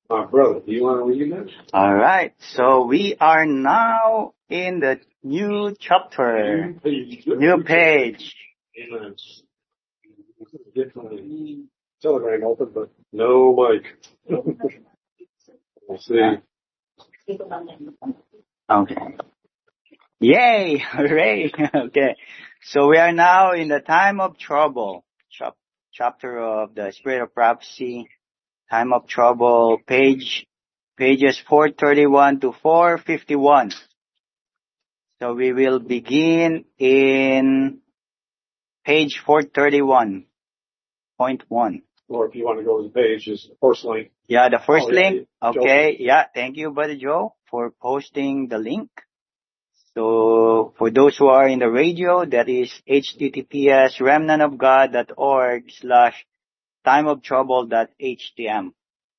Brother, do you want to read that? All right. So we are now in the new chapter, new page. Amen. Get my telegram open, but no mic. We'll see. Okay. Yay! Hooray! Okay. So we are now in the time of trouble, chapter of the Spirit of Prophecy, time of trouble, pages 431 to 451. So we will begin in page 431.1. Or if you want to go to the page, is the first link. Yeah, the first link. Yeah, okay. Yeah. Thank you, Brother Joe, for posting the link. So for those who are in the radio, that is https:/timeoftrouble.htm.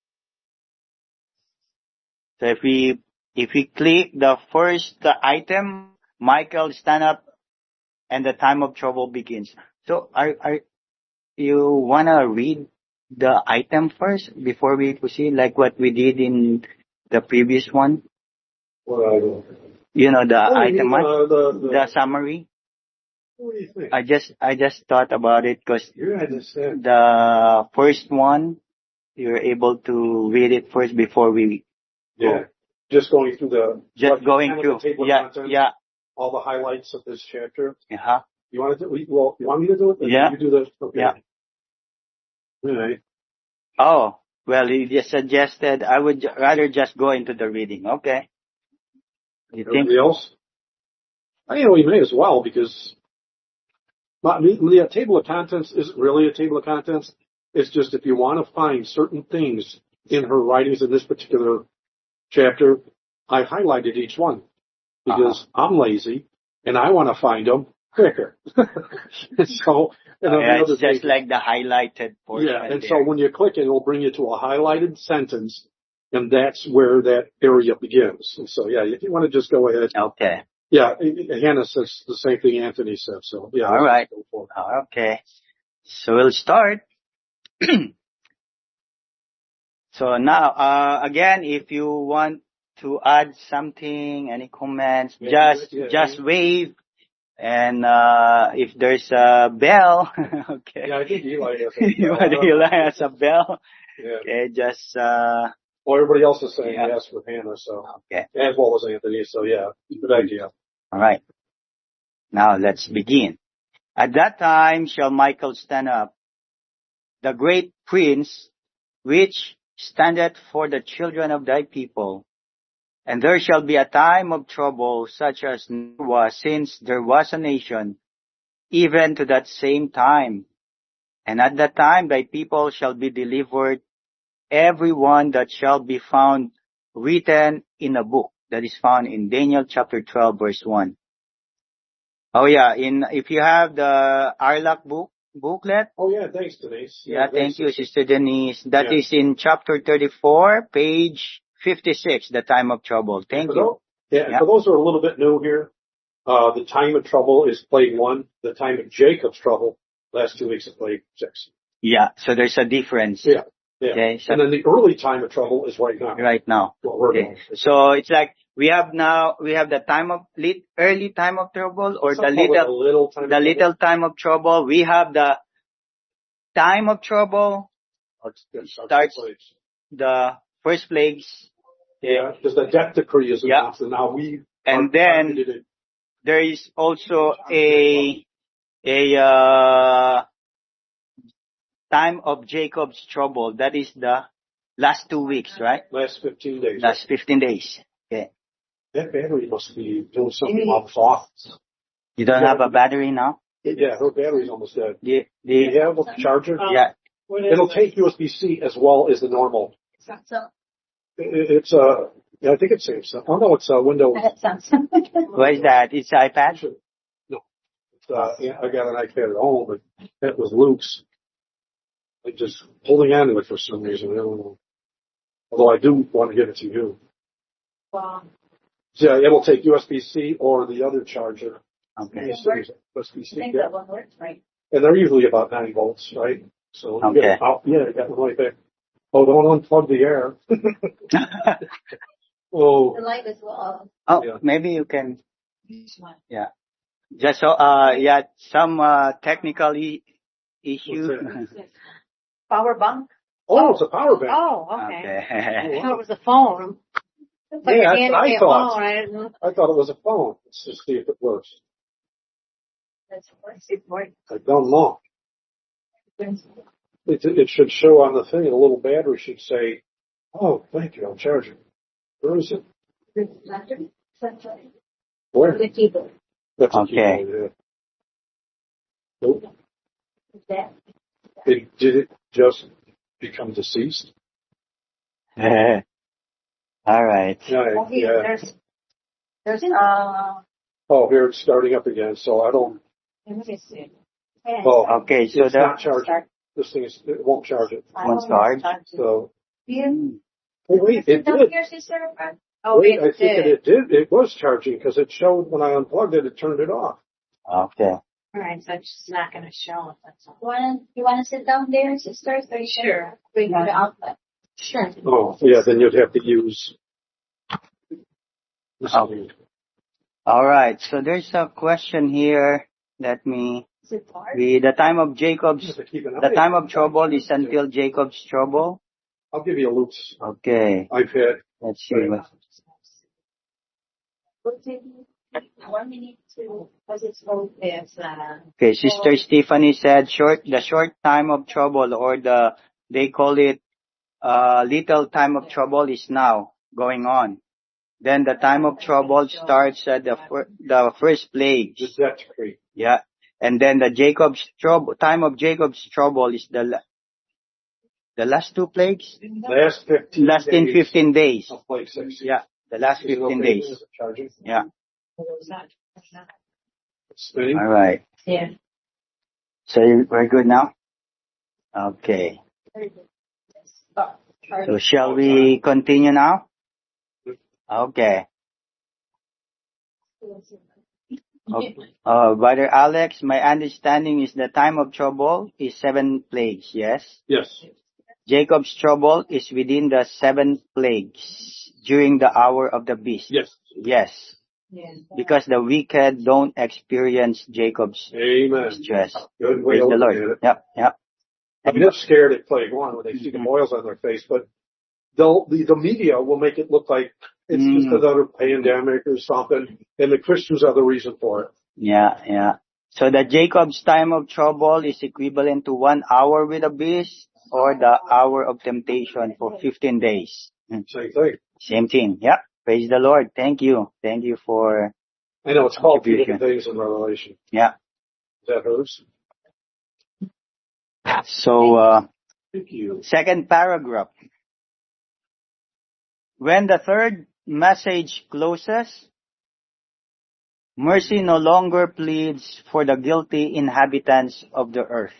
So if we click the first item, Michael, stand up, and the time of trouble begins. So are you wanna read the item first before we proceed, like what we did in the previous one? You know, the item, the summary. What do you think? I just thought about it because the first one, you're able to read it first before we go. Just going through the... Just going through. Yeah. All the highlights of this chapter. Uh-huh. You want to do, you want me to do it? Yeah. You do this? Okay. Yeah. All right. Oh, well, you just suggested I would rather just go into the reading. Okay. You Everybody else? We may as well, because the table of contents isn't really a table of contents. It's just if you want to find certain things in her writings in this particular chapter, I highlighted each one because I'm lazy and I want to find them quicker. So, it's just like the highlighted portion. Yeah, and so when you click it, it'll bring you to a highlighted sentence, and that's where that area begins. And so, yeah, if you want to just go ahead. Okay. Yeah, Hannah says the same thing Anthony said. So, yeah. All right. Okay. So we'll start. So now, again, if you want to add something, any comments, just wave. And if there's a bell, okay. Yeah, I think Eli has a bell. Eli has a bell. Yeah. Okay, just well, everybody else is saying yes with Hannah, so okay. As well as Anthony, so yeah, good idea. All right. Now let's begin. At that time shall Michael stand up, the great prince, which standeth for the children of thy people. And there shall be a time of trouble such as never was since there was a nation, even to that same time. And at that time thy people shall be delivered, every one that shall be found written in a book. That is found in Daniel chapter 12 verse 1. Oh yeah, if you have the Arlak booklet. Oh yeah, thanks Denise. Yeah, thank you, Sister Denise. That is in chapter 34, page 56, the time of trouble. Thank you. For those who are a little bit new here, the time of trouble is plague 1. The time of Jacob's trouble, last 2 weeks of plague 6. Yeah, so there's a difference. Yeah. Okay, so and then the early time of trouble is right now. Right now. Okay. So it's like we have the time of early time of trouble, or the little time of trouble. We have the time of trouble. Starts the first plagues. Yeah, because the death decree is announced, and now and then there is also a time of Jacob's trouble. That is the last 2 weeks, right? Last 15 days. Last 15 days. Okay. That battery must be doing something off. You don't have a battery now? Yeah, her battery's almost dead. Do you have a charger? Yeah. It'll take USB-C as well as the normal. It's I think it's Samsung. Oh no, it's Windows. What is that? It's iPad? No. I got an iPad at home, but that was Luke's. I'm just holding on to it for some reason. I don't know. Although I do want to give it to you. Wow. Yeah, it'll take USB-C or the other charger. Okay. USB-C. I think that one works, right? And they're usually about 9 volts, right? So okay. I got one right there. Oh, don't unplug the air. Oh, The light is off. Oh, yeah. maybe you can. Yeah. Just so, yeah, some technical issue. What's that? Power bank? Oh, it's a power bank. Oh, okay. Okay. I thought it was a phone. It's like Yeah, a handicap I thought. phone. I didn't know. I thought it was a phone. Let's just see if it works. That's important. I don't know. It should show on the thing, a little battery should say, oh, thank you, I'll charge it. Where is it? Where? The keyboard. That's a Okay. keyboard, yeah. Nope. Is that? Did it just become deceased? All right. Yeah, Oh, here, yeah. there's Oh, here it's starting up again, so I don't, let me see. oh, Okay, so it's not charging. This thing it won't charge it. Won't charge? So, Here. wait, it did. Here, sister. Oh, Wait, I it think did. it did. It was charging because it showed when I unplugged it, it turned it off. Okay. All right, so it's just not going to show. That's all. You want to sit down there, sister? So you can Sure. bring the outlet. Sure. Oh, yeah, then you'd have to use. Oh. All right. So there's a question here. Let me Is it hard? read. The time of Jacob's, Just to keep an the eye time on of it. trouble is until Jacob's trouble. I'll give you a loose Okay. iPad. Let's see. What, We'll take 1 minute to, because it's old. It's, okay. Sister Stephanie said the short time of trouble, or they call it, little time of trouble, is now going on. Then the time of trouble starts at the first plague. The debt decree. Yeah. And then the time of Jacob's trouble is the last two plagues? Last 15 Last in days 15 days. of plague 6. Yeah. The last Is it 15 okay? days. Is it charging? Yeah. It's spinning. All right. yeah. So we're good now? Okay. So shall we continue now? Okay. Brother Alex, my understanding is the time of trouble is 7 plagues, yes? Yes. Jacob's trouble is within the 7 plagues during the hour of the beast. Yes. Yes. Yeah. Because the wicked don't experience Jacob's Amen. distress. Good way Praise to the look Lord. at it. Yep, yep. I mean, they're scared at plague 1 when they see the boils on their face, but the media will make it look like it's just another pandemic or something, and the Christians are the reason for it. Yeah, yeah. So the Jacob's time of trouble is equivalent to 1 hour with a beast, or the hour of temptation for 15 days. Same thing. Same thing. Yeah. Praise the Lord. Thank you. Thank you for I know it's called 2 contribution. different things in Revelation. Yeah. Is that hers? So, Thank you. second paragraph. When the third message closes, mercy no longer pleads for the guilty inhabitants of the earth.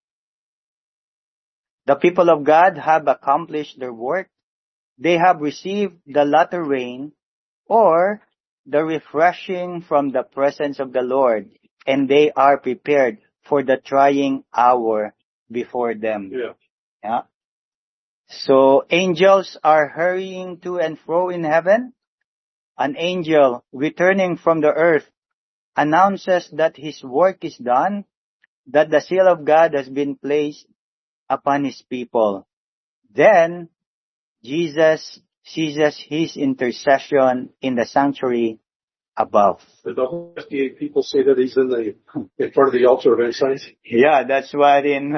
The people of God have accomplished their work. They have received the latter rain, or the refreshing from the presence of the Lord, and they are prepared for the trying hour before them. Yeah. Yeah. So angels are hurrying to and fro in heaven. An angel returning from the earth announces that his work is done, that the seal of God has been placed upon his people. Then Jesus ceases his intercession in the sanctuary above. Did the whole 58 people say that he's in front of the altar of incense? Yeah, that's what in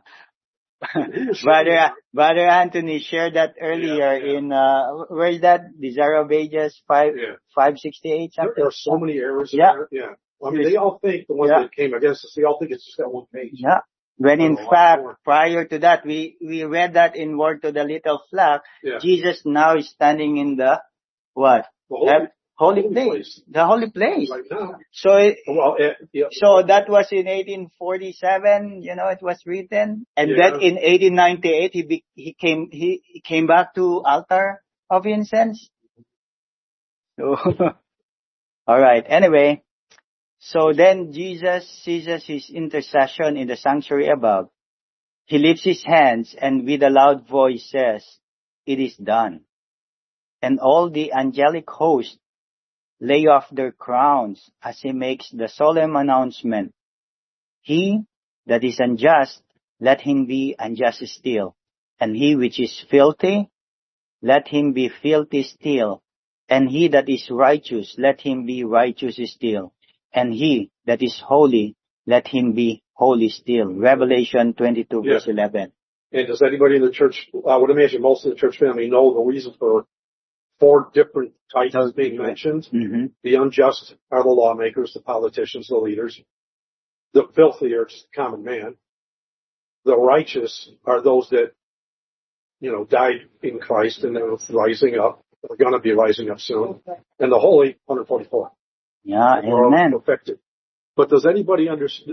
Brother Anthony shared that earlier in where is that? Desire of Ages 568 something. There are so many errors in Yeah. there. Yeah. I mean, they all think the ones that came against us, they all think it's just that one page. Yeah. When in A lot fact, more. prior to that, we read that in Word to the Little Flock, Yeah. Jesus now is standing in the what? The Holy place. The holy place. Right now. So Well, yeah. so that was in 1847, it was written. And Yeah. then in 1898, he came back to altar of incense. So, all right. Anyway, so then Jesus ceases his intercession in the sanctuary above. he lifts his hands and with a loud voice says, "It is done." And all the angelic host lay off their crowns as he makes the solemn announcement, "He that is unjust, let him be unjust still. And he which is filthy, let him be filthy still. And he that is righteous, let him be righteous still. And he that is holy, let him be holy still." Revelation 22 Yeah. verse 11. And does anybody in the church, I would imagine most of the church family know the reason for 4 different types being mentioned. Mm-hmm. The unjust are the lawmakers, the politicians, the leaders. The filthy are just the common man. The righteous are those that, died in Christ and they're rising up. They're going to be rising up soon. And the holy, 144. Yeah, We're all amen. perfected. But does anybody,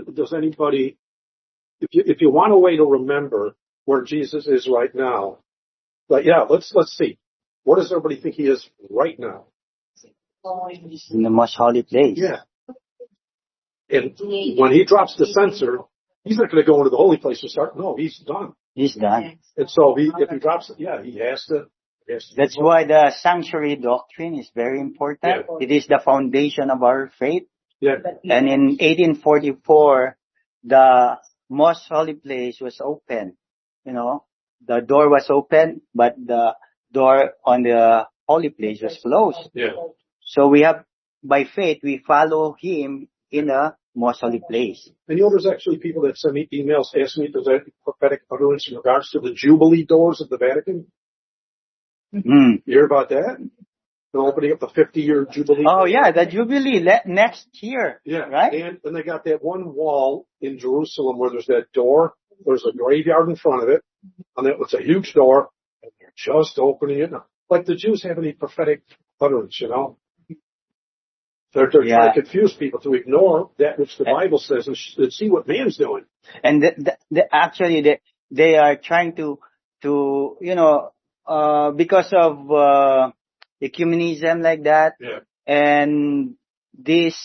if you want a way to remember where Jesus is right now, let's see. Where does everybody think he is right now? In the most holy place. Yeah. And when he drops the censer, he's not going to go into the holy place and start. No, he's done. He's done. And so if he drops it, he has to. That's why the sanctuary doctrine is very important. Yeah. It is the foundation of our faith. Yeah. And in 1844, the most holy place was open. The door was open, but the door on the holy place was closed. Yeah. So by faith, we follow him in the most holy place. And there's actually people that send me emails asking me if there's any prophetic utterance in regards to the Jubilee doors of the Vatican. Mm. You hear about that? They're opening up the 50-year Jubilee. Oh yeah, the Jubilee next year. Yeah. Right? And they got that one wall in Jerusalem where there's that door. There's a graveyard in front of it. And it's a huge door. And they're just opening it now. Like the Jews have any prophetic utterance, They're trying to confuse people to ignore that which the Bible says and see what man's doing. And actually they are trying to because of ecumenism like that. Yeah. And this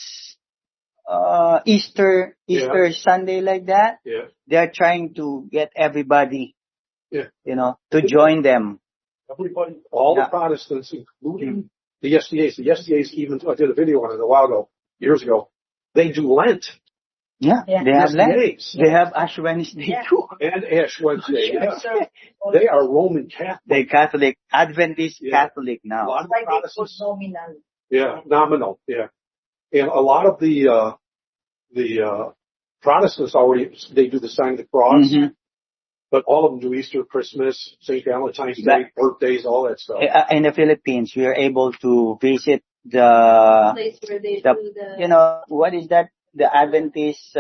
Easter Sunday like that. Yeah. They are trying to get everybody to join them. Everybody, all the Protestants, including the SDAs. The SDAs even, I did a video on it a while ago, years ago. They do Lent. Yeah. They have Lent. SDAs. They have Ash Wednesday too. And Ash Wednesday. Yeah. They are Roman Catholic. They Catholic, Adventist Catholic A now. lot of the Protestants. Yeah, nominal. Yeah. And a lot of the Protestants they do the sign of the cross. Mm-hmm. But all of them do Easter, Christmas, St. Valentine's Day, birthdays, all that stuff. In the Philippines, we are able to visit the Place where they do what is that? The Adventist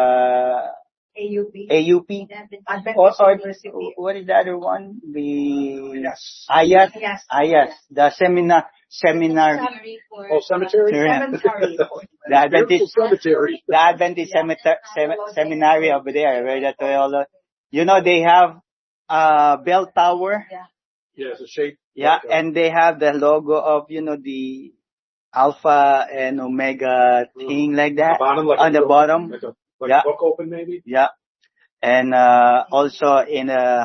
AUP. AUP? Adventist Or University. what is the other one? The Yes. Ayat. Yes. Ayat. The seminar. Cemetery for Cemetery? Cemetery. The Adventist. Cemetery. The Adventist seminary over there, where the Toyota. They have bell tower. Yeah, it's a shape. Yeah, and they have the logo of, the Alpha and Omega thing like that. On the bottom. Like a book open maybe? Yeah. And also in the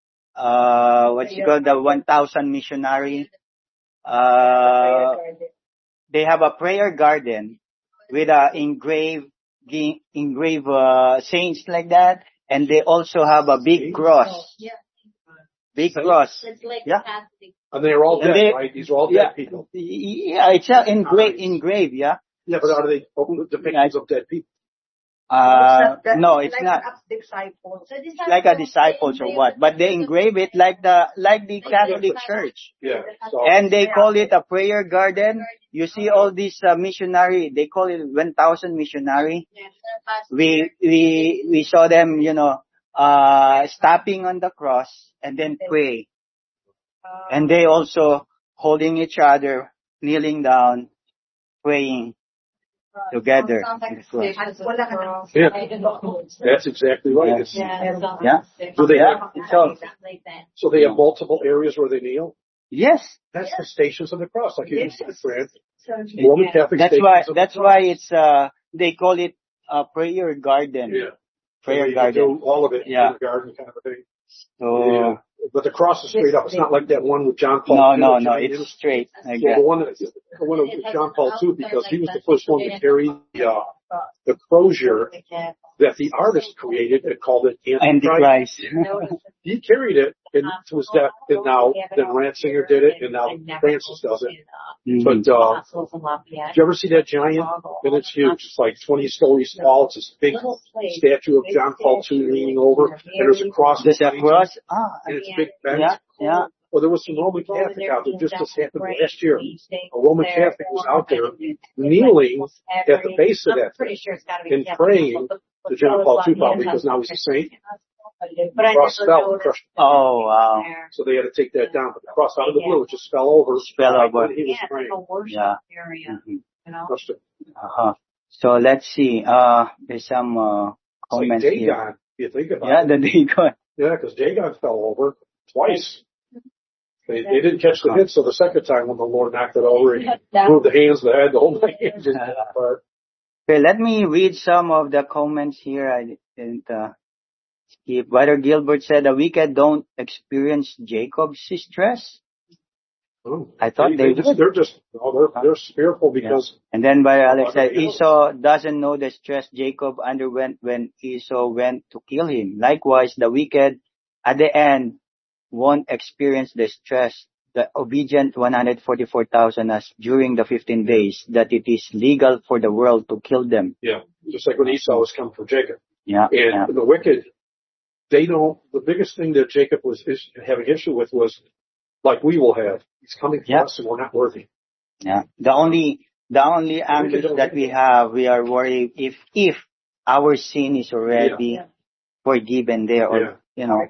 1,000 missionary. They have a prayer garden with engraved saints like that. And they also have a big cross. Yeah. Big cross. It's like Yeah. Catholic. And they're all dead, right? These are all dead people. Yeah, it's engraved, yeah. Yeah, but are they depictions of dead people? No, it's like not. Disciples. Like a disciples or what, but they engrave it like the Catholic Church. Yeah. So, And they call it a prayer garden. You see all these missionary, they call it 1,000 missionary. We saw them, stopping on the cross and then pray. And they also holding each other, kneeling down, praying together. yeah, that's exactly right. It's, Yeah. Do they have, so they have Yeah. multiple areas where they kneel? Yes. That's the Stations of the Cross, like you said, Fred. Roman Catholic That's Stations why of the that's Cross. why it's they call it a prayer garden. Yeah. prayer You garden. do all of it Yeah. in the garden kind of a thing. So, Yeah. But the cross is straight up. It's not like that one with John Paul II. no, it's straight. Like Well, that. the one with John Paul II, because he was the first one to carry the crozier that the artist created and called it Antichrist. Antichrist. He carried it to his death, and now then Ratzinger did it, and now Francis does it. But did you ever see that giant? And it's huge. It's like 20 stories tall. It's this big statue of John Paul II leaning over, and there's a cross. There's a cross. And it's big bench. Yeah. Well, there was some Roman Catholic out there just this happened last year. A Roman Catholic was out there kneeling at the base of that thing and praying to John Paul II, probably because now he's a saint. The cross fell and crushed. Oh, wow. So they had to take that down. But the cross out of the blue, it just fell over. When he was praying. Yeah. Crushed it. So let's see. There's some comments like here. Dagon, if you think about Yeah, it. the Dagon. Yeah, because Dagon fell over twice. They didn't catch the hit, so the second time when the Lord knocked it over, he moved the hands, the head, the whole thing. Okay, let me read some of the comments here. I didn't skip. Brother Gilbert said, the wicked don't experience Jacob's stress. I thought they would. They're fearful because. Yeah. And then Brother Alex said, Esau doesn't know the stress Jacob underwent when Esau went to kill him. Likewise, the wicked at the end won't experience the stress the obedient 144,000 as during the 15 days that it is legal for the world to kill them. Yeah, just like when Esau was coming for Jacob. Yeah. And the wicked, the biggest thing that Jacob was having issue with was, like we will have, he's coming for us and we're not worthy. Yeah. The only anguish that we have, we are worried if our sin is already forgiven there, or,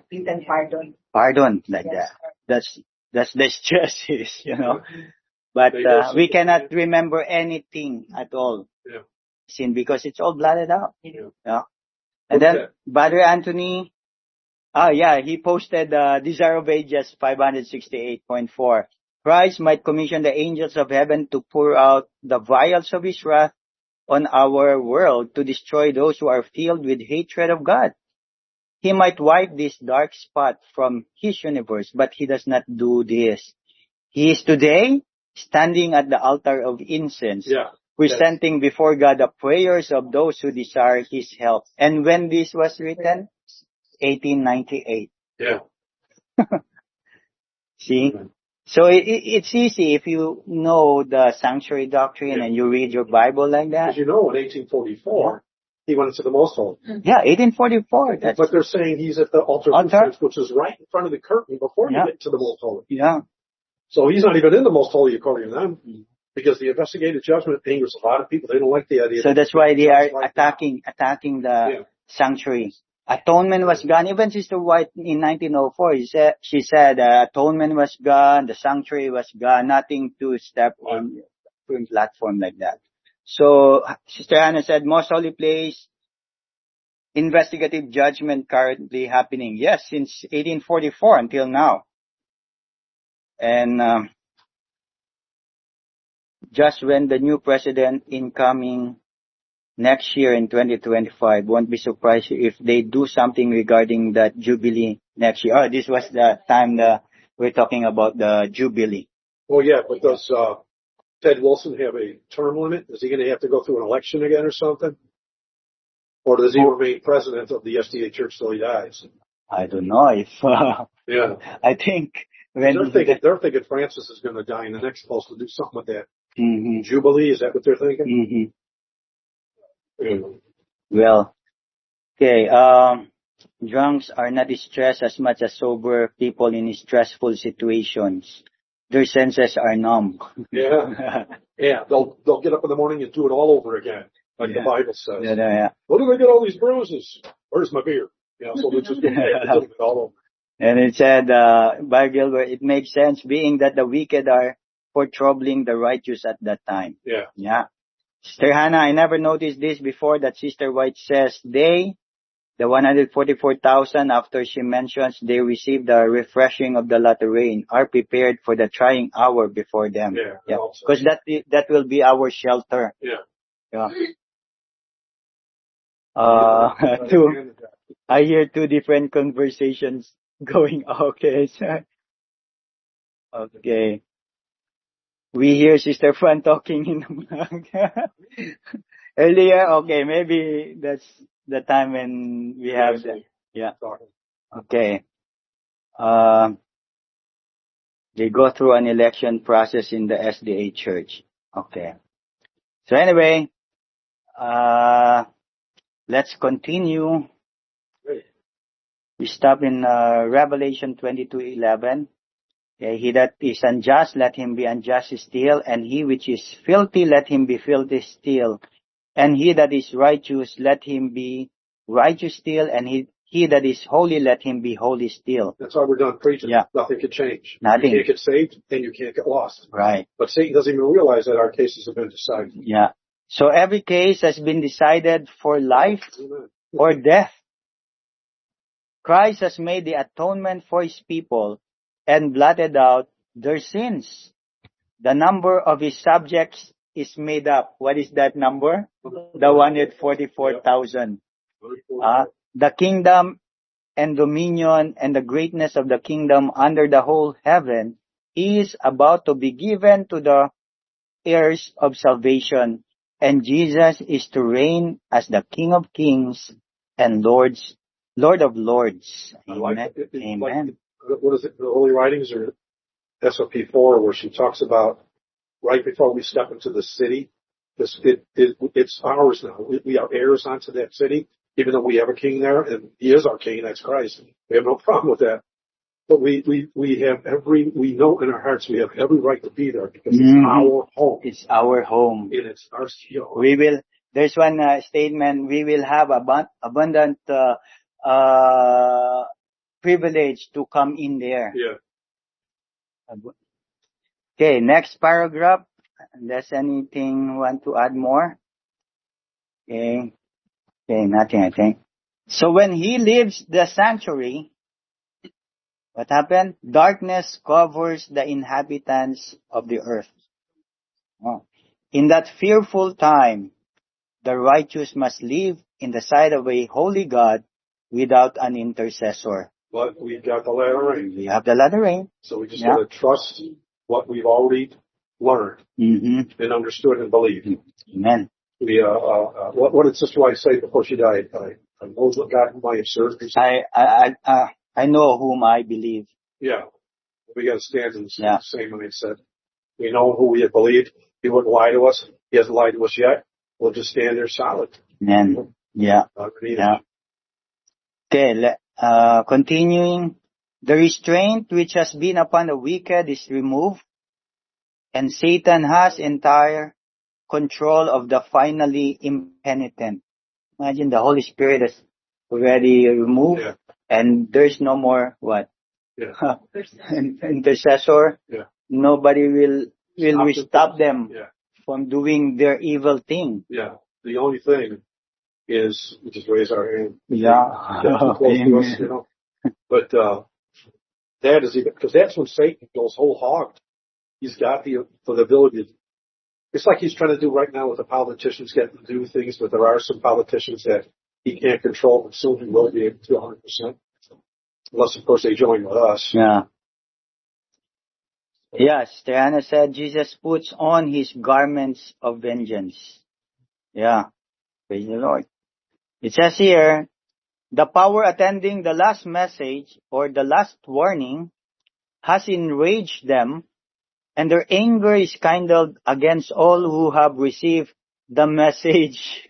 pardon like that. That's the stress is, But, we cannot remember anything at all. Yeah. Sin, because it's all blotted out. Yeah. And then, Brother Anthony, he posted, Desire of Ages 568.4. Christ might commission the angels of heaven to pour out the vials of his wrath on our world to destroy those who are filled with hatred of God. He might wipe this dark spot from his universe, but he does not do this. He is today standing at the altar of incense, presenting before God the prayers of those who desire his help. And when this was written? 1898. Yeah. See? So it's easy if you know the sanctuary doctrine and you read your Bible like that. Because in 1844, he went into the most holy. Yeah, 1844. But they're saying he's at the altar of incense, which is right in front of the curtain before you get to the most holy. Yeah. So he's not even in the most holy according to them, because the investigative judgment angers a lot of people. They don't like the idea. So that's why they are attacking the sanctuary. Atonement was gone. Even Sister White in 1904, she said atonement was gone, the sanctuary was gone, nothing to step on platform like that. So Sister Hannah said, most holy place, investigative judgment currently happening. Yes, since 1844 until now. And just when the new president incoming next year in 2025, won't be surprised if they do something regarding that Jubilee next year. Oh, this was the time we're talking about the Jubilee. Oh yeah, but does Ted Wilson have a term limit? Is he going to have to go through an election again or something? Or does he remain president of the SDA Church till he dies? I don't know if... yeah. I think... They're thinking Francis is going to die and the next supposed to do something with that. Mm-hmm. Jubilee, is that what they're thinking? Mm-hmm. Well, okay, drunks are not stressed as much as sober people in stressful situations. Their senses are numb. Yeah. Yeah, they'll get up in the morning and do it all over again, like the Bible says. Yeah. What do they get all these bruises? Where's my beer? So they just do it all over. And it said, by Gilbert, it makes sense being that the wicked are for troubling the righteous at that time. Yeah. Sister Hannah, I never noticed this before that Sister White says the 144,000, after she mentions they received the refreshing of the latter rain, are prepared for the trying hour before them. Yeah. Because that will be our shelter. Yeah. two, I hear two different conversations going. Okay, okay. We hear Sister Fran talking in the back. Earlier, okay, maybe that's the time when we have the, yeah. Okay. They go through an election process in the SDA church. Okay. So anyway, let's continue. We stop in Revelation 22:11. Okay, he that is unjust, let him be unjust still, and he which is filthy, let him be filthy still. And he that is righteous, let him be righteous still, and he that is holy, let him be holy still. That's why we're done preaching. Yeah. Nothing can change. Nothing. You can't get saved, and you can't get lost. Right. But Satan doesn't even realize that our cases have been decided. Yeah. So every case has been decided for life Amen. or death. Christ has made the atonement for his people and blotted out their sins. The number of his subjects is made up. What is that number? The 144,000. The kingdom and dominion and the greatness of the kingdom under the whole heaven is about to be given to the heirs of salvation, and Jesus is to reign as the King of kings and Lord of lords. Amen. Amen. What is it? The Holy Writings or SOP 4, where she talks about right before we step into the city, it's ours now. We are heirs onto that city, even though we have a king there, and he is our king. That's Christ. We have no problem with that. But we know in our hearts we have every right to be there because it's our home. It's our home. And it's our There's one statement, we will have abundant privilege to come in there. Yeah. Okay, next paragraph. Unless anything you want to add more? Okay, nothing, I think. So when he leaves the sanctuary, what happened? Darkness covers the inhabitants of the earth. Oh. In that fearful time, the righteous must live in the sight of a holy God without an intercessor. But we've got the latter rain. We have the latter rain. So we just got to trust what we've already learned and understood and believed. Amen. What did Sister White say before she died? I know what God whom I serve. I know whom I believe. Yeah. We got to stand in the same mindset. We know who we have believed. He wouldn't lie to us. He hasn't lied to us yet. We'll just stand there solid. Amen. Yeah. Okay, continuing. The restraint which has been upon the wicked is removed, and Satan has entire control of the finally impenitent. Imagine the Holy Spirit is already removed, and there's no more what? Yeah. Intercessor. Yeah. Nobody will stop them from doing their evil thing. Yeah. The only thing is we just raise our hand. Yeah. Close to us, you know. But that is even because that's when Satan goes whole hogged. He's got the ability to. It's like he's trying to do right now with the politicians, getting to do things, but there are some politicians that he can't control, and soon he will be able to 100%. Unless, of course, they join with us. Yeah. Yes, Triana said Jesus puts on his garments of vengeance. Yeah. Praise the Lord. It says here, the power attending the last message or the last warning has enraged them, and their anger is kindled against all who have received the message.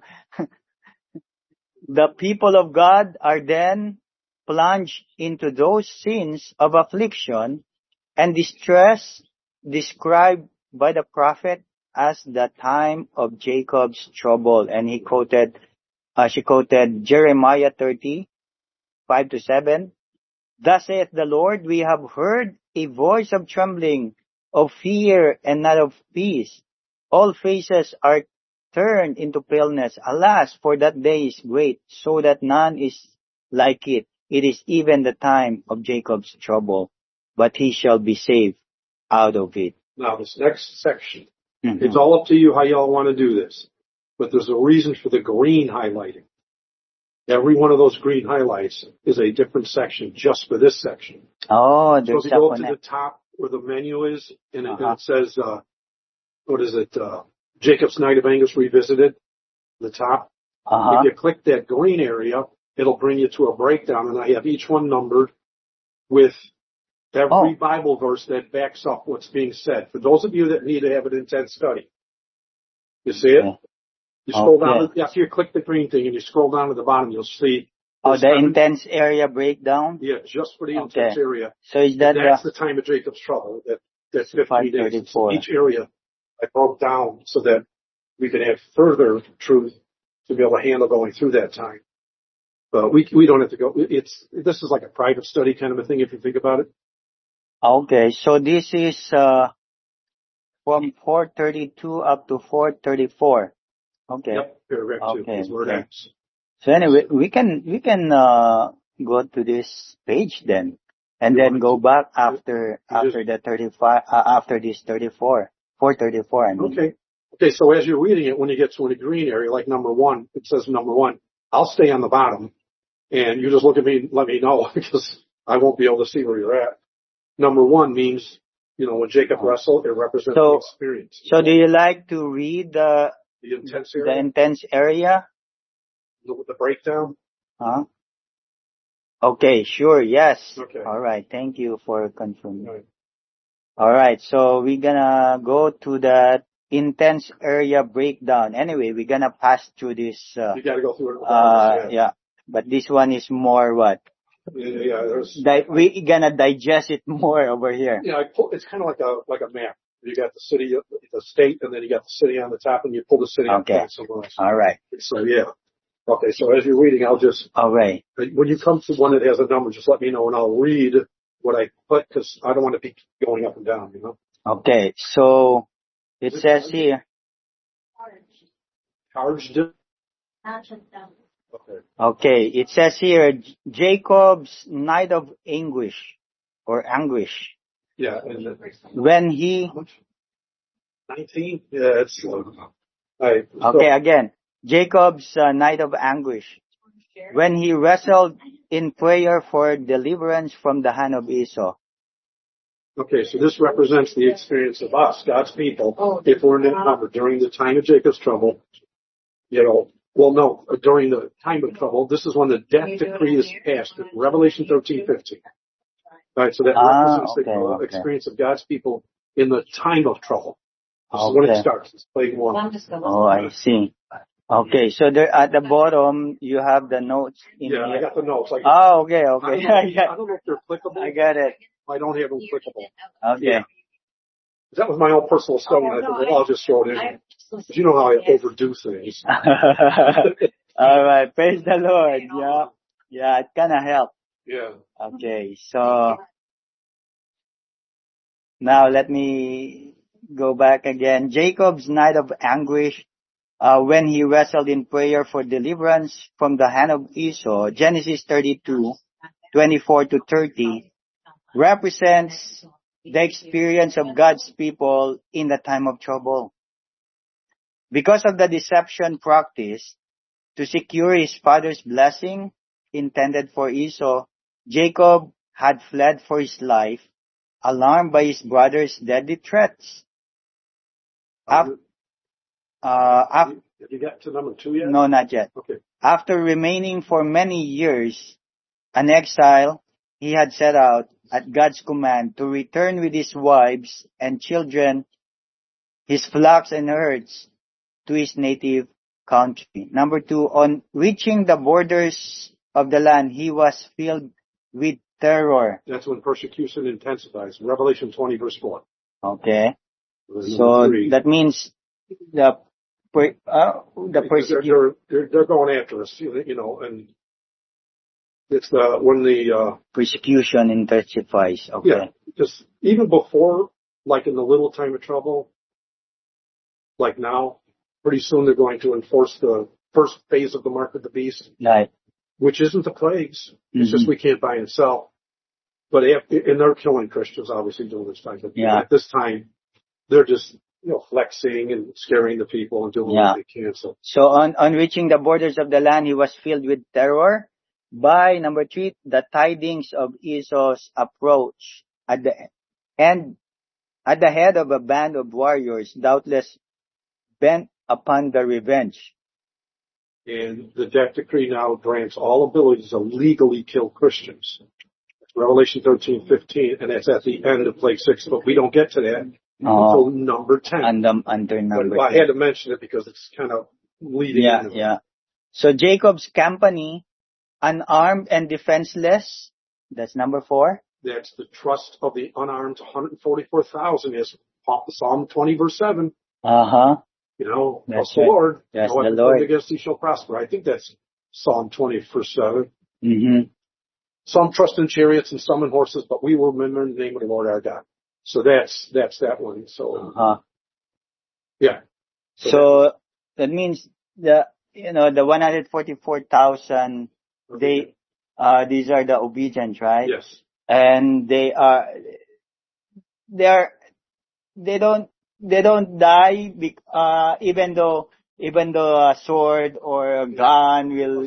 The people of God are then plunged into those scenes of affliction and distress described by the prophet as the time of Jacob's trouble. And she quoted Jeremiah 30, 5-7. Thus saith the Lord, we have heard a voice of trembling, of fear and not of peace. All faces are turned into paleness. Alas, for that day is great, so that none is like it. It is even the time of Jacob's trouble, but he shall be saved out of it. Now, this next section, it's all up to you how y'all want to do this. But there's a reason for the green highlighting. Every one of those green highlights is a different section just for this section. Oh, So there's if a you go up to the connect. top where the menu is, and Uh-huh. it says, what is it? Jacob's Night of Angus Revisited, the top. Uh-huh. If you click that green area, it'll bring you to a breakdown, and I have each one numbered with every Bible verse that backs up what's being said. For those of you that need to have an intense study, you see it? Okay. You scroll Okay. down, after you click the green thing and you scroll down to the bottom, you'll see. Oh, there's the 7 intense area breakdown? Yeah, just for the Okay. intense area. So is that That's the time of Jacob's trouble, that's 15 days. 534? Each area I broke down so that we could have further truth to be able to handle going through that time. But we don't have to go, this is like a private study kind of a thing if you think about it. Okay, so this is from 432 up to 434. Okay. Yep, paragraph 2 Okay. is where it Okay. ends. So anyway, we can go to this page then, and You then want go to- back after just- the 35 after this 34 434. I mean. Okay, so as you're reading it, when you get to a green area, like number 1, it says number 1, I'll stay on the bottom, and you just look at me and let me know, because I won't be able to see where you're at. Number 1 means, when Jacob wrestled, it represents the experience. So do you like to read The intense area, the intense area? the breakdown. Huh? Okay, sure, yes. Okay. All right, thank you for confirming. All right. All right, so we're gonna go to the intense area breakdown. Anyway, we're gonna pass through this. You got to go through it. Yeah. But this one is more what? Yeah. We're gonna digest it more over here. Yeah, it's kind of like a map. You got the city, the state, and then you got the city on the top, and you pull the city up Okay. somewhere else. All right. So yeah. Okay, so as you're reading, I'll just All right. when you come to one that has a number, just let me know, and I'll read what I put because I don't want to be going up and down. Okay. So it says here. Charged. Okay. Okay, it says here Jacob's night of anguish or anguish Yeah. And when he. how much? 19. Yeah, it's slow. All right. Okay, again, Jacob's night of anguish when he wrestled in prayer for deliverance from the hand of Esau. Okay, so this represents the experience of us, God's people, if we're in that number during the time of Jacob's trouble. During the time of trouble, this is when the death decree is passed. Revelation 13:15. All right, so that represents the experience of God's people in the time of trouble. This is when it starts. It's plague 1. Oh, I see. Okay, so there at the bottom you have the notes in Yeah, here. I got the notes. Okay. I don't know if they're clickable. I got it. I don't have them clickable. Okay. Yeah. That was my own personal study, and I thought, I'll just throw it in. Because you know how I overdo things. All right, praise the Lord. Yeah, it kind of helped. Yeah. Okay, so now let me go back again. Jacob's night of anguish when he wrestled in prayer for deliverance from the hand of Esau, Genesis 32:24 to 30, represents the experience of God's people in the time of trouble. Because of the deception practiced to secure his father's blessing intended for Esau, Jacob had fled for his life, alarmed by his brother's deadly threats. Have you got to number 2 yet? No, not yet. Okay. After remaining for many years an exile, he had set out at God's command to return with his wives and children, his flocks and herds, to his native country. Number 2, on reaching the borders of the land, he was filled with terror. That's when persecution intensifies. Revelation 20, verse 4. Okay. So that means the persecution. They're going after us, and it's when the persecution intensifies. Okay. Yeah, just even before, like in the little time of trouble, like now, pretty soon they're going to enforce the first phase of the mark of the beast, Right. which isn't the plagues. It's just we can't buy and sell. But and they're killing Christians, obviously, during this time. But at this time, they're just flexing and scaring the people and doing Yeah. what they can. So So on reaching the borders of the land, he was filled with terror by, number 3, the tidings of Esau's approach at the end, at the head of a band of warriors, doubtless bent upon the revenge. and the death decree now grants all abilities to legally kill Christians. Revelation 13:15, and that's at the end of plague 6, but we don't get to that until number 10. Under number But I 10. had to mention it because it's kind of leading Yeah, into it. yeah. So Jacob's company, unarmed and defenseless, that's number 4. That's the trust of the unarmed 144,000 is Psalm 20 verse 7. Uh-huh. That's That's the right. Lord. That's No the weapon Lord. formed against thee shall prosper. I think that's Psalm 20 verse 7. Mm-hmm. Some trust in chariots and some in horses, but we will remember the name of the Lord our God. So that's that one. So, Uh-huh. yeah. So that means the 144,000, these are the obedient, right? Yes. And they don't die, even though a sword or a gun will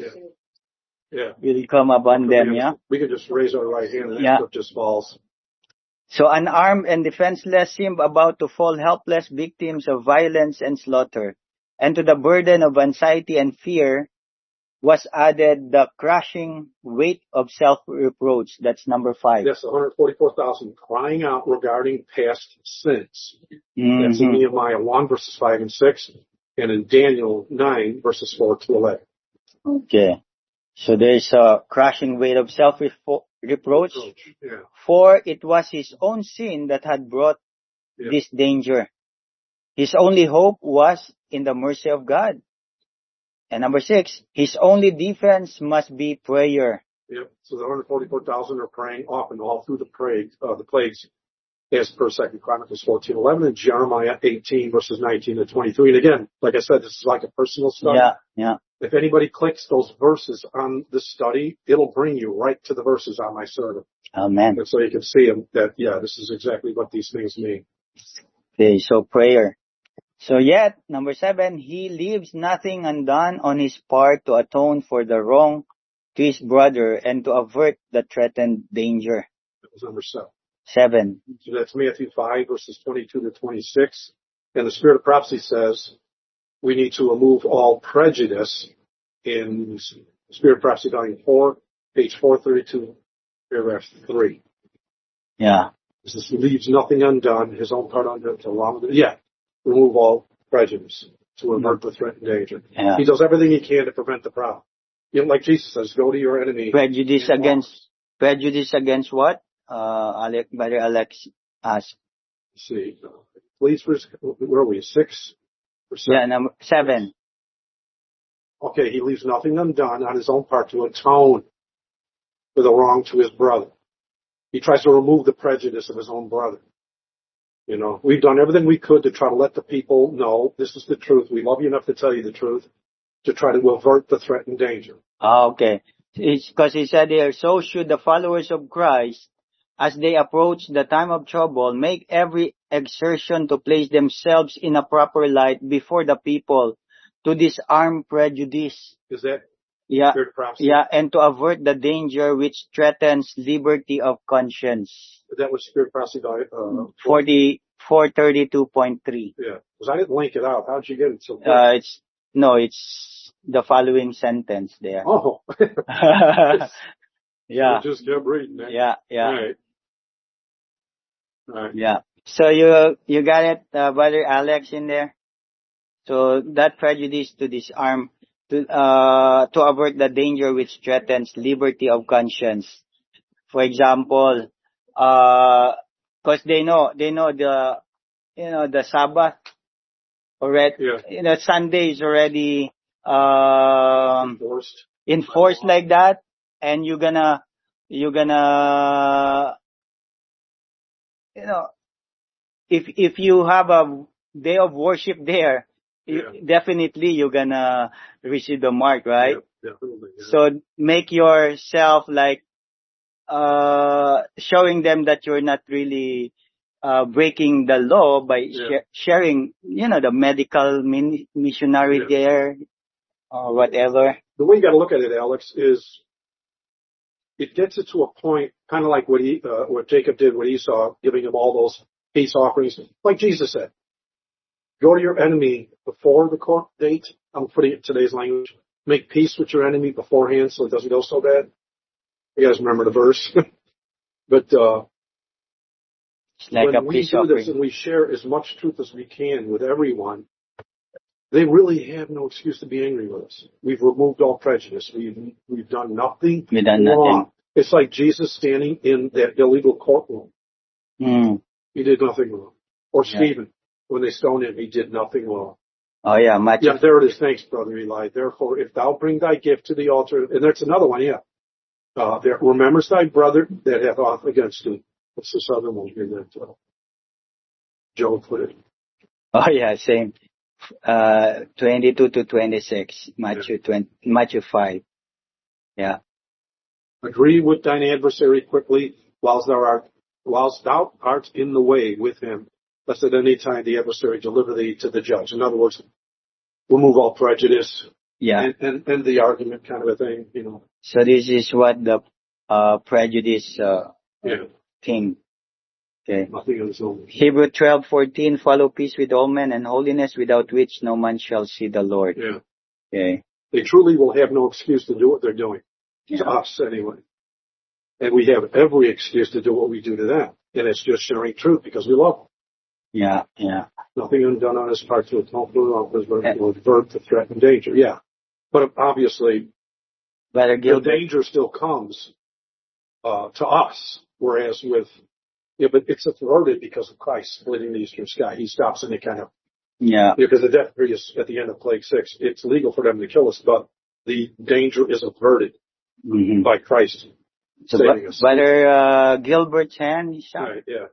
come upon them, yeah? We can just raise our right hand and Yeah. that just falls. So unarmed and defenseless seem about to fall helpless victims of violence and slaughter. And to the burden of anxiety and fear was added the crushing weight of self-reproach. That's number 5. Yes, 144,000 crying out regarding past sins. Mm-hmm. That's in Nehemiah 1 verses 5 and 6, and in Daniel 9 verses 4 to 11. Okay. So there's a crushing weight of self-reproach, Yeah. for it was his own sin that had brought this danger. His only hope was in the mercy of God. And number 6, his only defense must be prayer. Yep. So the 144,000 are praying often all through the plagues, as per 2 Chronicles 14:11 and Jeremiah 18 verses 19 to 23. And again, like I said, this is like a personal study. Yeah. If anybody clicks those verses on the study, it'll bring you right to the verses on my server. Amen. And so you can see them that, this is exactly what these things mean. Okay, so prayer. So yet, number 7, he leaves nothing undone on his part to atone for the wrong to his brother and to avert the threatened danger. That was number 7. 7. So that's Matthew 5 verses 22 to 26. And the Spirit of Prophecy says we need to remove all prejudice in Spirit of Prophecy volume 4, page 432, paragraph 3. Yeah. This leaves nothing undone, his own part undone to allow remove all prejudice to avert the threat and danger. Yeah. He does everything he can to prevent the problem. Like Jesus says, go to your enemy. Prejudice against what? Brother Alex asked. Let's see. Please, where are we? 6? Yeah, number 7. Okay, he leaves nothing undone on his own part to atone for the wrong to his brother. He tries to remove the prejudice of his own brother. We've done everything we could to try to let the people know this is the truth. We love you enough to tell you the truth, to try to avert the threat and danger. Okay. It's because he said here, so should the followers of Christ, as they approach the time of trouble, make every exertion to place themselves in a proper light before the people, to disarm prejudice. Is that Spirit prophecy? Yeah, and to avert the danger which threatens liberty of conscience. Is that what Spirit prophecy 432.3. Yeah, because I didn't link it out. How'd you get it so quick? It's the following sentence there. Oh. Yeah. Just kept reading that. Yeah. All right. Yeah. So you got it, Brother Alex, in there? So that prejudice to disarm, to avert the danger which threatens liberty of conscience. For example, because they know the Sabbath already, Sunday is already enforced like that, and you're gonna if you have a day of worship there, definitely you're gonna receive the mark, right? Yeah, definitely. Yeah. So make yourself like showing them that you're not really breaking the law by Yeah. sharing, the medical missionary Yeah. there or whatever. The way you got to look at it, Alex, is it gets it to a point, kind of like what Jacob did with Esau, giving him all those peace offerings. Like Jesus said, go to your enemy before the court date. I'm putting it in today's language. Make peace with your enemy beforehand so it doesn't go so bad. You guys remember the verse? But It's like a when we peace do this offering. and we share as much truth as we can with everyone, they really have no excuse to be angry with us. We've removed all prejudice. We've done nothing We've done wrong. nothing. It's like Jesus standing in that illegal courtroom. Mm. He did nothing wrong. Or Yeah. Stephen, when they stoned him, he did nothing wrong. Oh yeah, Matthew. Yeah, there it is. Thanks, Brother Eli. Therefore, if thou bring thy gift to the altar, and there's another one, yeah. There remembers thy brother that hath aught against thee. What's this other one here that Joe put it? Oh yeah, same. 22 to 26, Matthew 5. Yeah. Agree with thine adversary quickly whilst thou art in the way with him, lest at any time the adversary deliver thee to the judge. In other words, remove all prejudice Yeah. and end the argument kind of a thing, So this is what the prejudice Yeah, thing. Okay. nothing on its own. Hebrew 12:14, follow peace with all men and holiness, without which no man shall see the Lord. Yeah. Okay. They truly will have no excuse to do what they're doing. To Yeah. us, anyway. And we have every excuse to do what we do to them. And it's just sharing truth because we love them. Yeah. Yeah. Nothing undone on his part to atone for the wrong, but verb to threaten danger. Yeah. But obviously, Brother the Gilbert. danger still comes to us, whereas but it's averted because of Christ splitting the eastern sky. He stops and it kind of, Yeah. because the death penalty is at the end of plague 6. It's legal for them to kill us, but the danger is averted Mm-hmm. by Christ So saving us. Brother Gilbert's hand is up. Right, yeah.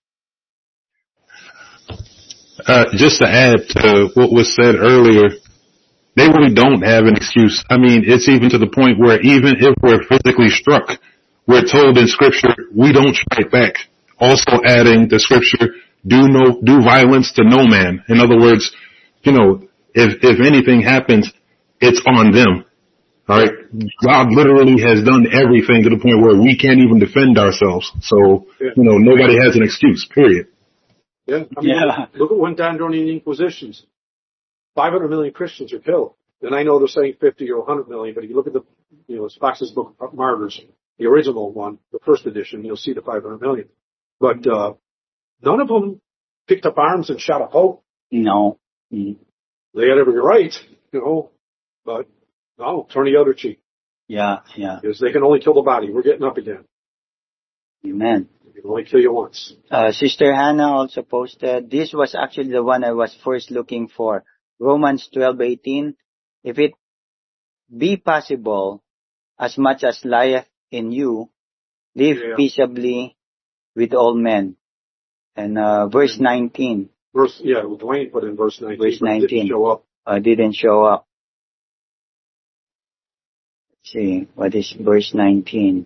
Just to add to what was said earlier, they really don't have an excuse. I mean, it's even to the point where even if we're physically struck, we're told in scripture, we don't strike back. Also adding the scripture, do violence to no man. In other words, if anything happens, it's on them. All right. God literally has done everything to the point where we can't even defend ourselves. So, nobody has an excuse, period. Yeah. I mean, look what went down during the Inquisitions. 500 million Christians are killed. And I know they're saying 50 or 100 million, but if you look at the, Fox's Book of Martyrs, the original one, the first edition, you'll see the 500 million. But, none of them picked up arms and shot a Pope. No. Mm-hmm. They had every right, but no, turn the other cheek. Yeah. Yeah. Because they can only kill the body. We're getting up again. Amen. They can only kill you once. Sister Hannah also posted, this was actually the one I was first looking for. Romans 12:18. If it be possible, as much as lieth in you, live peaceably with all men. And verse 19. Dwayne put in verse 19. Verse 19. Didn't show up. Didn't show up. Let's see, what is verse 19?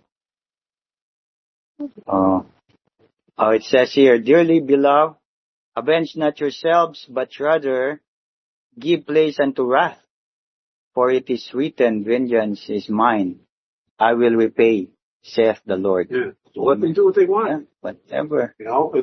It says here, dearly beloved, avenge not yourselves, but rather give place unto wrath. For it is written, vengeance is mine. I will repay, saith the Lord. Yeah. So let them do what they want. Yeah, whatever.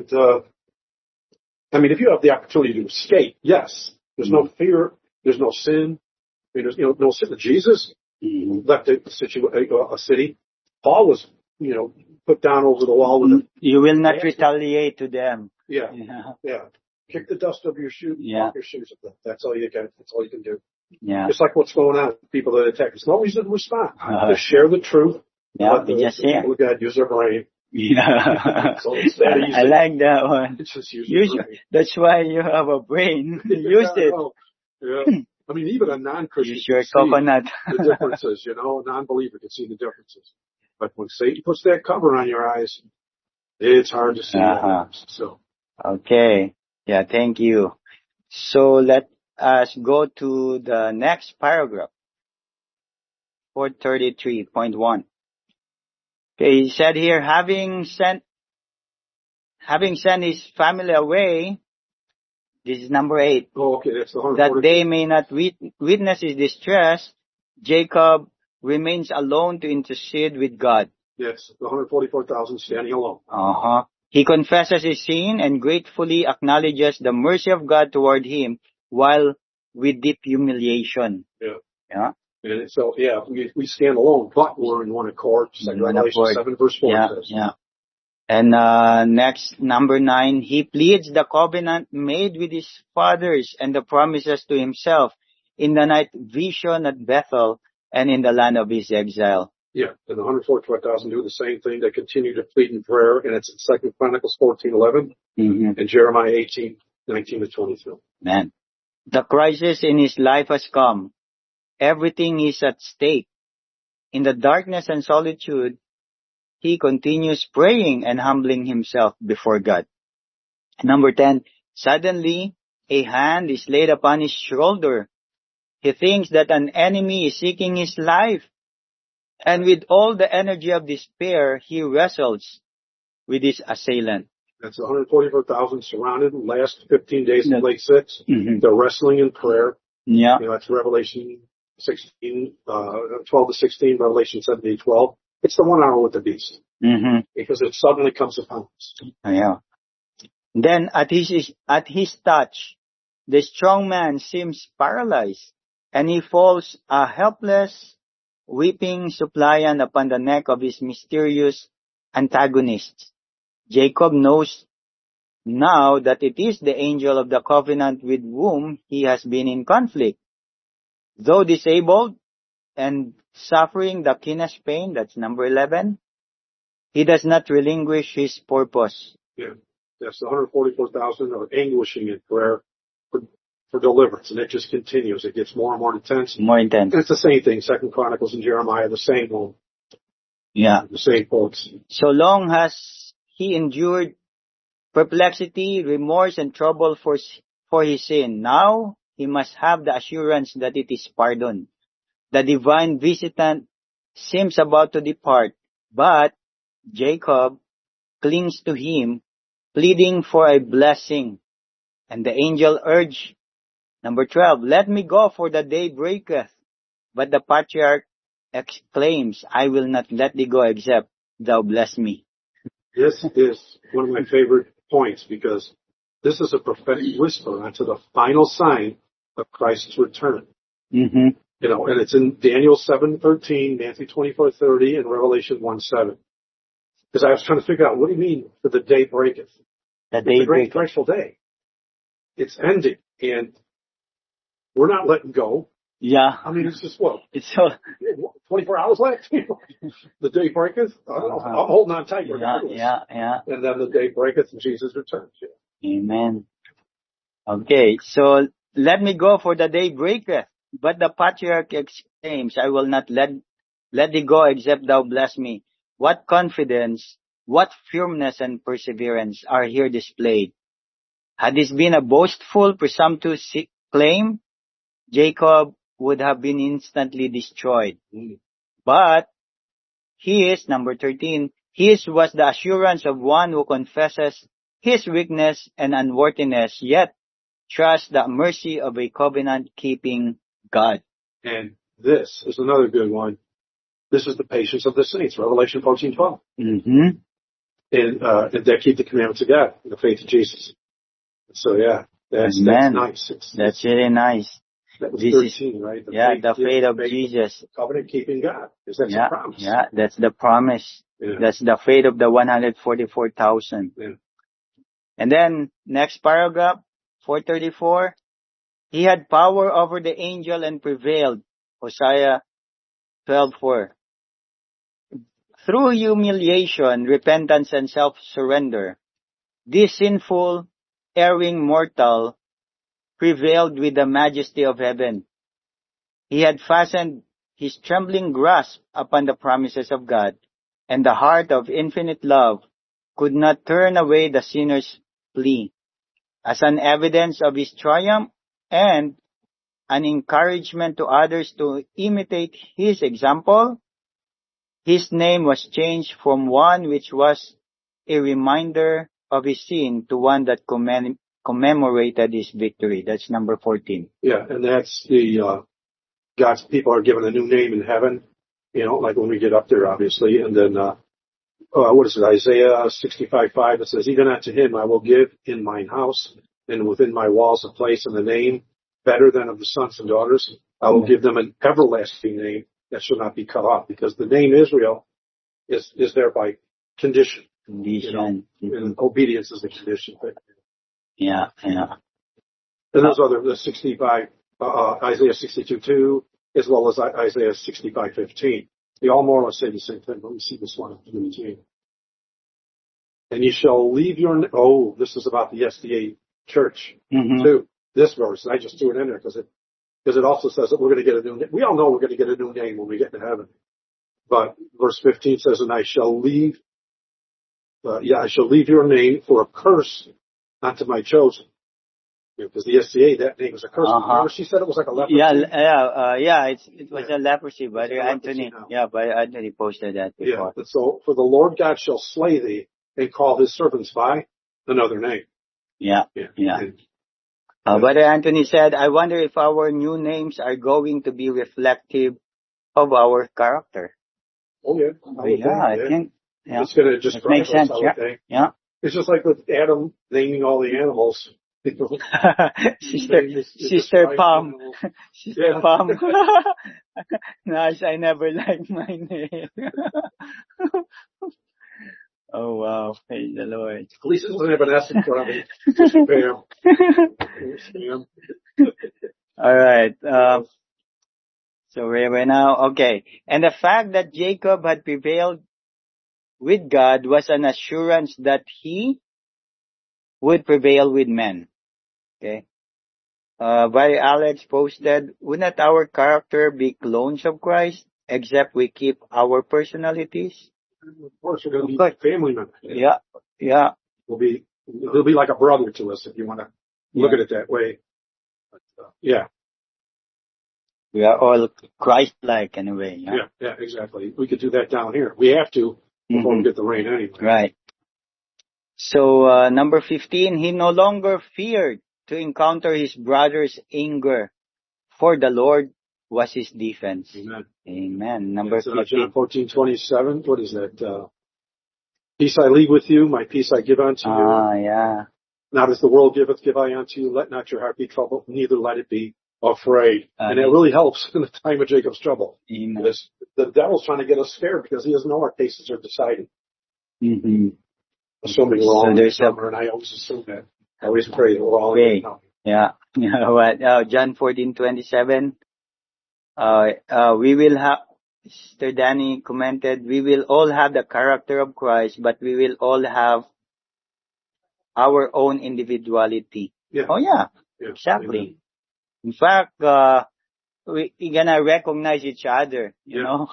If you have the opportunity to escape, yes. There's no fear. There's no sin. There's no sin. Jesus left a city. Paul was, put down over the wall with him. You will not retaliate to them. Yeah. Kick the dust off your shoes. Off your shoes. That's all you can. That's all you can do. Yeah. Just like what's going on. People that attack. There's no reason to respond. To share the truth. Yeah. Just here. Look at use their brain. Yeah. So it's that easy. I like that one. It's just use that's why you have a brain. Use it. Yeah. I mean, even a non-Christian Use your can coconut. see the differences, a non-believer can see the differences. But when Satan puts that cover on your eyes, it's hard to see. So. Okay. Yeah, thank you. So let us go to the next paragraph. 433.1. Okay, he said here, having sent having sent his family away, this is number 8, Oh, okay, that's the that 140. they may not witness his distress, Jacob remains alone to intercede with God. Yes, the 144,000 standing alone. He confesses his sin and gratefully acknowledges the mercy of God toward him while with deep humiliation. Yeah. And so, we stand alone, but we're in one accord, just like Revelation 7 verse 4 says. And next, number 9, he pleads the covenant made with his fathers and the promises to himself in the night vision at Bethel and in the land of his exile. Yeah, and the 144,000 do the same thing. They continue to plead in prayer, and it's in 2 Chronicles 14:11 and Jeremiah 18:19-22. Man, the crisis in his life has come. Everything is at stake. In the darkness and solitude, he continues praying and humbling himself before God. Number 10, suddenly a hand is laid upon his shoulder. He thinks that an enemy is seeking his life. And with all the energy of despair, he wrestles with his assailant. That's 144,000 surrounded. Last 15 days of late 6, they're wrestling in prayer. Yeah. That's Revelation 16, 12-16, Revelation 17:12. It's the 1 hour with the beast. Because it suddenly comes upon us. Yeah. Then at his touch, the strong man seems paralyzed, and he falls a helpless, weeping suppliant upon the neck of his mysterious antagonist. Jacob knows now that it is the angel of the covenant with whom he has been in conflict. Though disabled and suffering the keenest pain, that's number 11, he does not relinquish his purpose. Yeah, that's the 144,000 are anguishing in prayer for deliverance, and it just continues. It gets more and more intense. More intense. And it's the same thing. 2 Chronicles and Jeremiah, the same one. Yeah. The same folks. So long has he endured perplexity, remorse, and trouble for his sin. Now he must have the assurance that it is pardoned. The divine visitant seems about to depart, but Jacob clings to him, pleading for a blessing. And the angel urged, number 12, let me go, for the day breaketh. But the patriarch exclaims, I will not let thee go except thou bless me. This is one of my favorite points, because this is a prophetic whisper onto the final sign of Christ's return. And it's in Daniel 7:13, Matthew 24:30, and Revelation 1:7. Because I was trying to figure out, what do you mean for the day breaketh? The day It's a great, breaketh. dreadful day. It's ending, and we're not letting go. Yeah. I mean, it's just, what, It's so, 24 hours left? The day breaketh? I don't know. I'm holding on tight regardless. yeah. And then the day breaketh and Jesus returns. Yeah. Amen. Okay, so let me go, for the day breaketh. But the patriarch exclaims, I will not let thee go except thou bless me. What confidence, what firmness and perseverance are here displayed. Had this been a boastful, presumptuous claim, Jacob would have been instantly destroyed. But his, number 13, his was the assurance of one who confesses his weakness and unworthiness, yet trusts the mercy of a covenant-keeping God. And this is another good one. This is the patience of the saints, Revelation 14:12. And they keep the commandments of God, the faith of Jesus. So that's nice. That's really nice. That was This 13, right? The faith of Jesus. Covenant-keeping God. Because that's the promise. Yeah, that's the promise. Yeah. That's the faith of the 144,000. Yeah. And then, next paragraph, 434. He had power over the angel and prevailed. Hosea 12:4. Through humiliation, repentance, and self-surrender, this sinful, erring mortal prevailed with the majesty of heaven. He had fastened his trembling grasp upon the promises of God, and the heart of infinite love could not turn away the sinner's plea. As an evidence of his triumph and an encouragement to others to imitate his example, his name was changed from one which was a reminder of his sin to one that commemorated his victory. That's number 14. Yeah, and that's the God's people are given a new name in heaven. Like when we get up there, obviously, and then what is it? Isaiah 65:5. It says, "Even unto him I will give in mine house and within my walls a place and a name better than of the sons and daughters. I will give them an everlasting name that shall not be cut off," because the name Israel is there by condition. Condition. And obedience is the condition. Yeah. And those other the 65, Isaiah 62:2, as well as Isaiah 65:15. They all more or less say the same thing. Let me see this one. And you shall leave this is about the SDA church too. This verse, I just threw it in there because it also says that we're going to get a new name. We all know we're going to get a new name when we get to heaven. But verse 15 says, "And I shall leave your name for a curse unto my chosen." Because the SCA, that name is a curse. Remember she said it was like a leprosy? It was a leprosy, Brother Anthony. Brother Anthony posted that before. Yeah, and so, "For the Lord God shall slay thee and call his servants by another name." Yeah. Brother Anthony said, "I wonder if our new names are going to be reflective of our character." Oh, yeah. I think. Yeah. It's going to just make sense. Yeah. It's just like with Adam naming all the animals. Sister Palm. Sister Palm. Nice. I never liked my name. Oh, wow. Praise the Lord. At least it doesn't have an S in front of it. Spam. All right. So we're now, okay. And the fact that Jacob had prevailed with God was an assurance that he would prevail with men. Okay. By Alex posted, "Would not our character be clones of Christ, except we keep our personalities?" Of course, we're going to be family members. Yeah. He'll be like a brother to us if you want to look at it that way. But, we are all Christ-like in a way. Yeah, exactly. We could do that down here. We have to before we get the rain anyway. Right. So, number 15, he no longer feared to encounter his brother's anger, for the Lord was his defense. Amen. Number 15. John 14:27. What is that? "Peace I leave with you, my peace I give unto you. Yeah. Not as the world giveth, give I unto you. Let not your heart be troubled, neither let it be afraid." And it really helps in the time of Jacob's trouble. Because the devil's trying to get us scared because he doesn't know our cases are decided. Assuming we're all in the summer, and I always assume that. I always pray that we're all in the summer. Yeah. You know what? John 14:27. We will have, Sister Danny commented, we will all have the character of Christ, but we will all have our own individuality. Yeah. Oh, yeah. Exactly. Amen. In fact, we're gonna recognize each other, you know?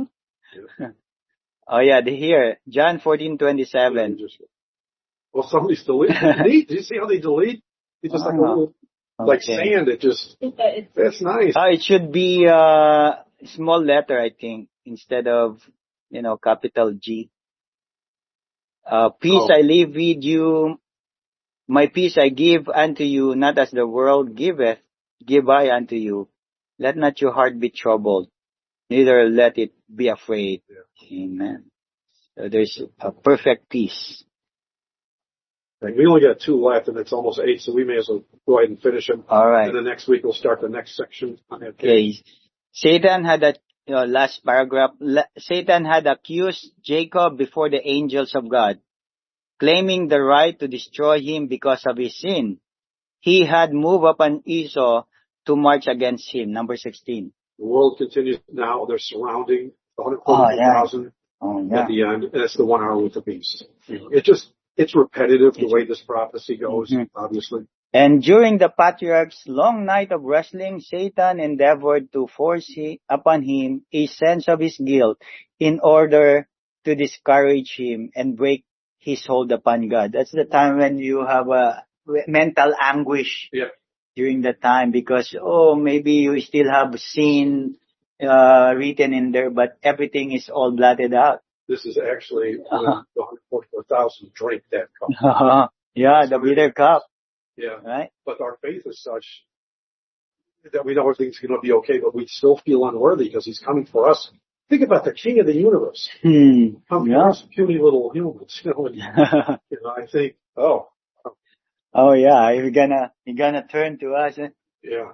Oh, yeah, here, John 14:27. Well, somebody's deleted. Did you see how they delete? It's just like a little, like sand. It just, that's nice. It should be small letter, I think, instead of, capital G. Peace I leave with you, my peace I give unto you, not as the world giveth, give I unto you. Let not your heart be troubled, neither let it be afraid. Amen. So there's a perfect peace. We only got 2 left, and it's almost 8, so we may as well go ahead and finish them. All right. And the next week we'll start the next section. Okay. Satan had last paragraph. Satan had accused Jacob before the angels of God, claiming the right to destroy him because of his sin. He had moved upon Esau to march against him. Number 16. The world continues now. They're surrounding 144,000 at the end, and it's the 1 hour with the beast. It's repetitive the way this prophecy goes, obviously. And during the patriarch's long night of wrestling, Satan endeavored to force upon him a sense of his guilt in order to discourage him and break his hold upon God. That's the time when you have a mental anguish during that time because, maybe you still have sin written in there, but everything is all blotted out. This is actually when the 144,000 drink that cup. Yeah, the bitter cup, Yeah. right? But our faith is such that we know everything's going to be okay, but we still feel unworthy because he's coming for us. Think about the King of the universe. Come for us puny little humans. And, I think, oh yeah, you're gonna turn to us. yeah,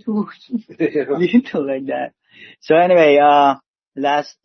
Little like that. So anyway, last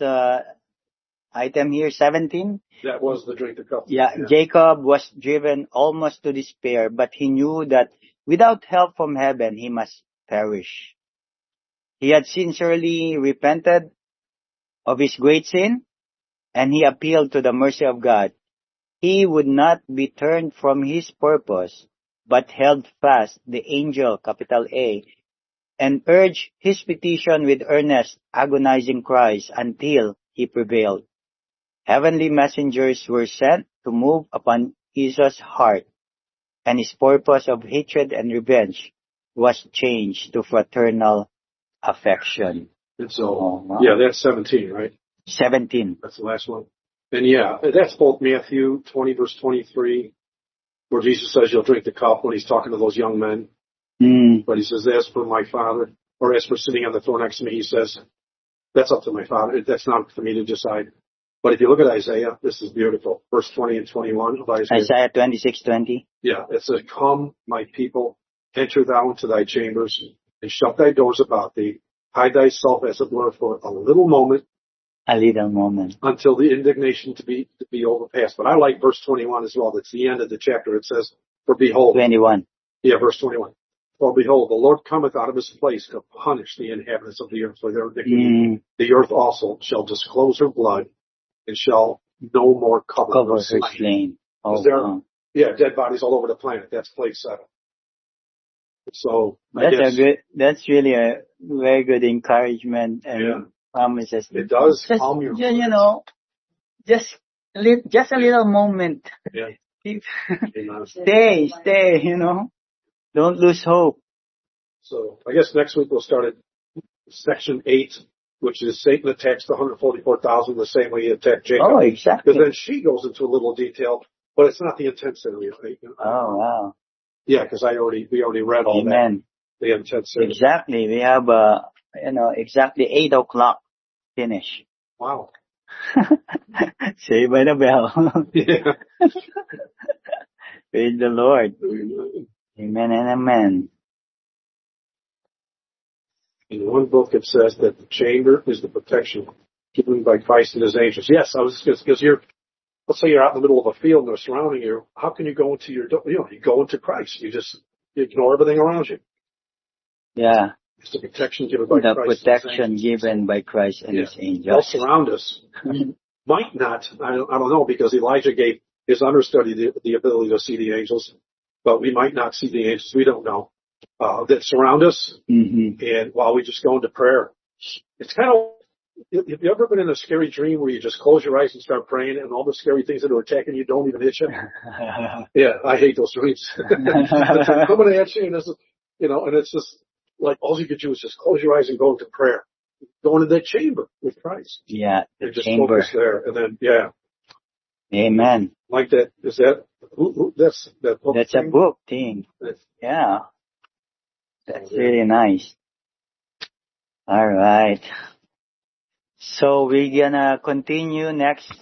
item here, 17. that was the drink the cup. Yeah, Jacob was driven almost to despair, but he knew that without help from heaven, he must perish. He had sincerely repented of his great sin, and he appealed to the mercy of God. He would not be turned from his purpose, but held fast the angel, capital A, and urged his petition with earnest, agonizing cries until he prevailed. Heavenly messengers were sent to move upon Esau's heart, and his purpose of hatred and revenge was changed to fraternal affection. And so, yeah, that's 17, right? 17. That's the last one. And yeah, that's both Matthew 20 verse 23, where Jesus says you'll drink the cup when he's talking to those young men. But he says, as for my Father, or as for sitting on the throne next to me, he says, that's up to my Father. That's not for me to decide. But if you look at Isaiah, this is beautiful. Verse 20 and 21 of Isaiah 26:20. Yeah, it says, come, my people, enter thou into thy chambers, and shut thy doors about thee. Hide thyself as it were for a little moment. A little moment. Until the indignation to be overpassed. But I like verse 21 as well. That's the end of the chapter. It says, for behold. 21. Yeah, verse 21. For behold, the Lord cometh out of his place to punish the inhabitants of the earth for their iniquity. The earth also shall disclose her blood, and shall no more cover her slain. Dead bodies all over the planet. That's place 7. So that's really a very good encouragement and promises. It does calm your heart. Just a little moment. Yeah. Stay, Don't lose hope. So I guess next week we'll start at section 8, which is Satan attacks the 144,000 the same way he attacked Jacob. Oh, exactly. Because then she goes into a little detail, but it's not the intensity of it. Oh, wow. Yeah, because we already read all that. The intensity. Exactly. We have, exactly 8 o'clock finish. Wow. Saved by the bell. Yeah. Praise the Lord. Amen and amen. In one book it says that the chamber is the protection given by Christ and his angels. Yes, I was because let's say you're out in the middle of a field and they're surrounding you. How can you go into you go into Christ. You ignore everything around you. Yeah. It's the protection given by Christ. The protection given by Christ and his angels. They'll surround us. Might not. I don't know, because Elijah gave his understudy the ability to see the angels, but we might not see the angels. We don't know. That surround us. And while we just go into prayer, it's kind of, have you ever been in a scary dream where you just close your eyes and start praying and all the scary things that are attacking you don't even hit you? Yeah, I hate those dreams. They're coming at you, and it's just like all you could do is just close your eyes and go into prayer. Go into that chamber with Christ. Yeah, and just focus there, and then Amen. Like that. Is that that's that book? That's thing? A book thing. Yeah, that's really nice. All right. So we're gonna continue next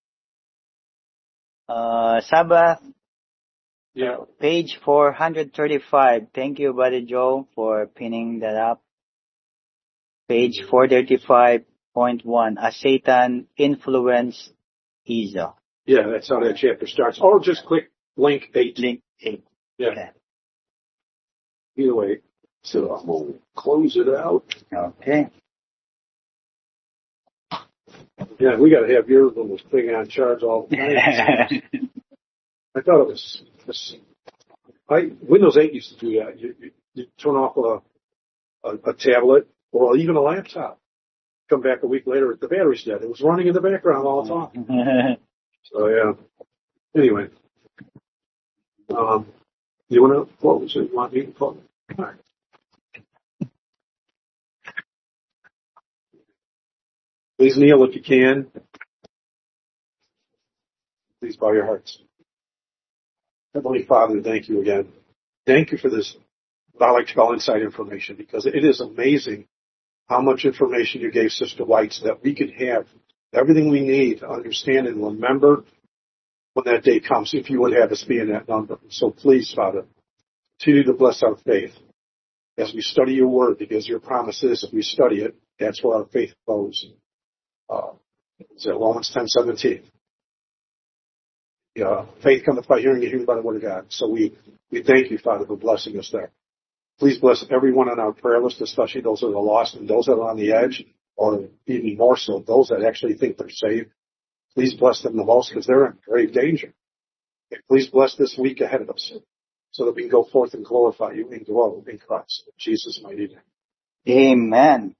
Sabbath. Yeah. Page 435. Thank you, Brother Joe, for pinning that up. Page 435.1. As Satan influenced Esau. Yeah, that's how that chapter starts. Or just click link 8. Link 8. Yeah. Okay. Either way. So I'm going to close it out. Okay. Yeah, we got to have your little thing on charge all the time. I thought it was Windows 8 used to do that. You turn off a tablet or even a laptop. Come back a week later, the battery's dead. It was running in the background all the time. So yeah. Anyway, you want to close it? Want me to close? All right. Please kneel if you can. Please bow your hearts. Heavenly Father, thank you again. Thank you for this, what I like to call inside information, because it is amazing how much information you gave Sister White so that we could have everything we need to understand and remember when that day comes, if you would have us be in that number. So please, Father, continue to bless our faith as we study your word, because your promise is if we study it, that's where our faith flows. Is it Romans 10:17? Faith cometh by hearing, and hearing by the word of God. So we thank you, Father, for blessing us there. Please bless everyone on our prayer list, especially those that are lost and those that are on the edge, or even more so, those that actually think they're saved. Please bless them the most because they're in grave danger. And please bless this week ahead of us so that we can go forth and glorify you and grow in Christ. In Jesus' mighty name. Amen.